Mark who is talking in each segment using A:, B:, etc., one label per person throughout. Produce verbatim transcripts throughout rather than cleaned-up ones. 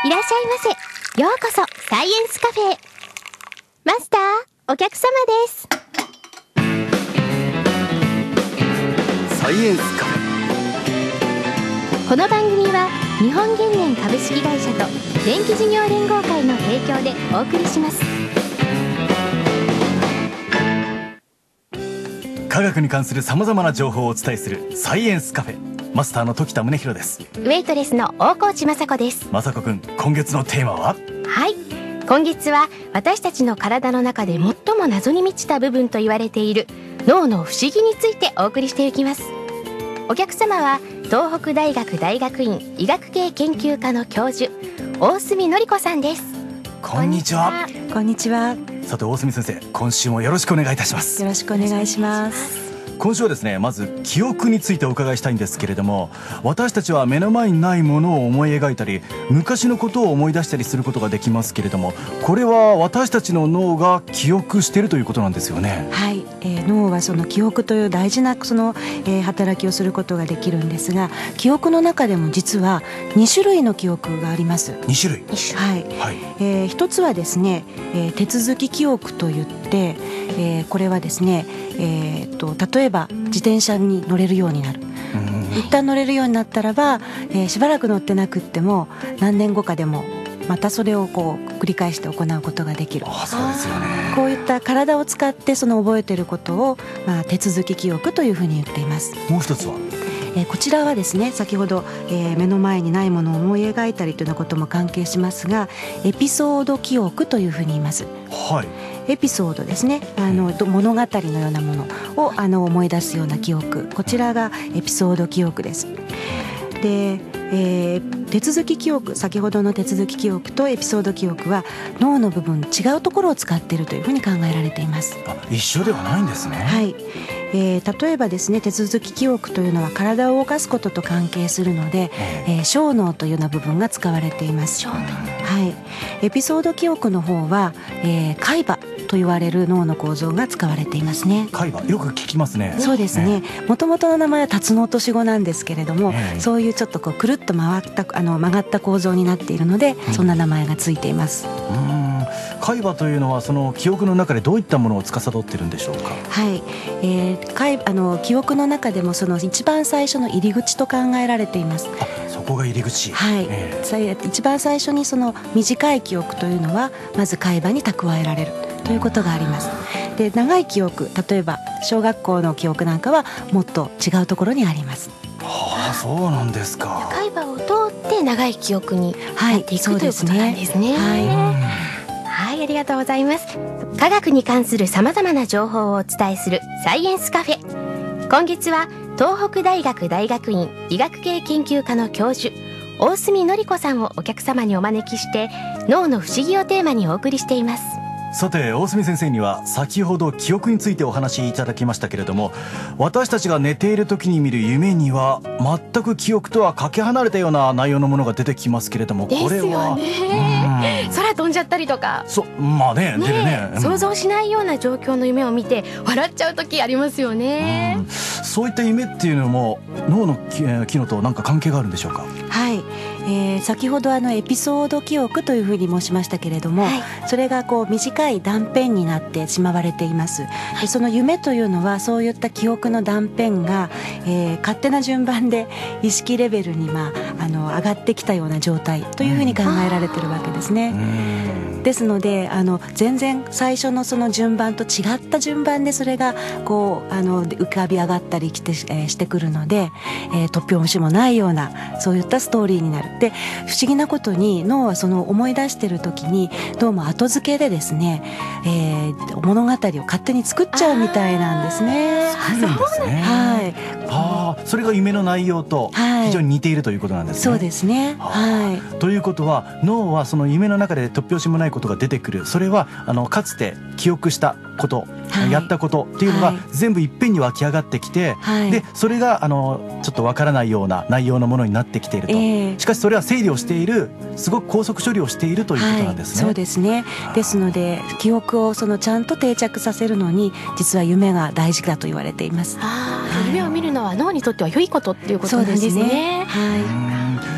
A: いらっしゃいませ。ようこそサイエンスカフェへ。マスター、お客様です。
B: サイエンスカフェ。
A: この番組は日本原燃株式会社と電気事業連合会の提供でお送りします。
B: 科学に関するさまざまな情報をお伝えするサイエンスカフェ。マスターの時田宗弘です。
A: ウェイトレスの大河内雅子です。
B: 雅子くん、今月のテーマは？
A: はい、今月は私たちの体の中で最も謎に満ちた部分と言われている脳の不思議についてお送りしていきます。お客様は東北大学大学院医学系研究科の教授、大隅典子さんです。
B: こんにちは。
C: こんにちは。
B: さて大隅先生、今週もよろしくお願いいたします。
C: よろしくお願いします。
B: 今週はですね、まず記憶についてお伺いしたいんですけれども、私たちは目の前にないものを思い描いたり昔のことを思い出したりすることができますけれども、これは私たちの脳が記憶しているということなんですよね。
C: はい、えー、脳はその記憶という大事なその、えー、働きをすることができるんですが、記憶の中でも実はに種類の記憶があります。
B: に種類。
C: はい、はい。えー、一つはですね、えー、手続き記憶といって、えー、これはですね、えー、と例えば自転車に乗れるようになる、一旦乗れるようになったらば、えー、しばらく乗ってなくっても何年後かでもまたそれをこう繰り返して行うことができる。
B: あ、そうですよね。
C: こういった体を使ってその覚えていることを、まあ、手続き記憶というふうに言っています。
B: もう一つは、
C: えー、こちらはですね、先ほど、えー、目の前にないものを思い描いたりというようなことも関係しますが、エピソード記憶というふうに言います。
B: はい。
C: エピソードですね、あの物語のようなものをあの思い出すような記憶、こちらがエピソード記憶です。で、えー、手続き記憶、先ほどの手続き記憶とエピソード記憶は脳の部分、違うところを使っているというふうに考えられています。
B: あ、一緒ではないんですね。
C: はい。えー、例えばですね、手続き記憶というのは体を動かすことと関係するので、えー、小脳というような部分が使われています。
A: 小脳。
C: はい。エピソード記憶の方は、えー、海馬と言われる脳の構造が使われていますね。
B: 海馬、よく聞きますね。
C: そうですね。もともとの名前はタツノオトシゴなんですけれども、えー、そういうちょっとこうくるっと回ったあの曲がった構造になっているので、うん、そんな名前がついています。
B: うん、海馬というのはその記憶の中でどういったものを司っているんでしょうか？
C: はい、えー、海あの記憶の中でもその一番最初の入り口と考えられています。
B: あ、そこが入り口。
C: はい、えー、一番最初にその短い記憶というのはまず海馬に蓄えられるということがあります。で、長い記憶、例えば小学校の記憶なんかはもっと違うところにあります。
B: はあ、そうなんですか。
A: 海馬を通って長い記憶になっていく、はい、ということなんですね。
C: はい、
A: はい、ありがとうございます。科学に関するさまざまな情報をお伝えするサイエンスカフェ。今月は東北大学大学院医学系研究科の教授、大隅典子さんをお客様にお招きして脳の不思議をテーマにお送りしています。
B: さて大隅先生には先ほど記憶についてお話しいただきましたけれども、私たちが寝ている時に見る夢には全く記憶とはかけ離れたような内容のものが出てきますけれども、これは
A: ですよね、空飛んじゃったりとか、
B: そまあね、
A: ね、
B: 出るね、うん、
A: 想像しないような状況の夢を見て笑っちゃう時ありますよね。
B: うん、そういった夢っていうのも脳の機能と何か関係があるんでしょうか？
C: はい、えー、先ほどあのエピソード記憶というふうに申しましたけれども、はい、それがこう短い断片になってしまわれています。で、その夢というのはそういった記憶の断片が、えー、勝手な順番で意識レベルに、まあ、あの上がってきたような状態というふうに考えられているわけですね。うん、ですのであの全然最初のその順番と違った順番でそれがこうあの浮かび上がったりきて、えー、してくるので、えー、突拍子もないようなそういったストーリーになる。で、不思議なことに脳はその思い出している時にどうも後付けでですね、えー、物語を勝手に作っちゃうみたいなんですね。
B: そうなんですね。
C: はい。
B: あ、それが夢の内容と非常に似ているということなんですね。
C: そうですね。はい。
B: ということは脳はその夢の中で突拍子もないことが出てくる。それはあのかつて記憶したこと、はい、やったことっていうのが全部いっぺんに湧き上がってきて、はい、でそれがあのちょっとわからないような内容のものになってきていると、えー、しかしそれは整理をしている、すごく高速処理をしているということなんですね。
C: はい、そうですね。ですので記憶をそのちゃんと定着させるのに実は夢が大事だと言われています。
A: あ、はい、夢を見るのは脳にとっては良いことっていうことなんですね。
C: そうですね。はい。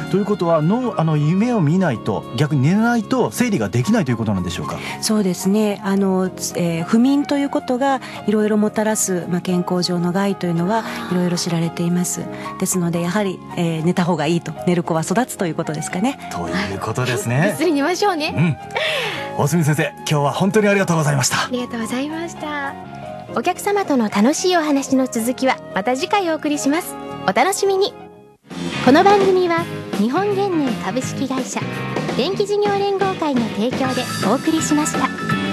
B: ということはのあの夢を見ないと、逆に寝ないと整理ができないということなんでしょうか。
C: そうですね、あの、えー、不眠ということがいろいろもたらす、まあ、健康上の害というのはいろいろ知られています。ですのでやはり、えー、寝た方がいいと、寝る子は育つということですかね。
B: ということですね。
A: ぐっすり寝ましょうね。
B: うん、大隅先生、今日は本当にありがとうございました。
A: ありがとうございました。お客様との楽しいお話の続きはまた次回お送りします。お楽しみに。この番組は日本原燃株式会社電気事業連合会の提供でお送りしました。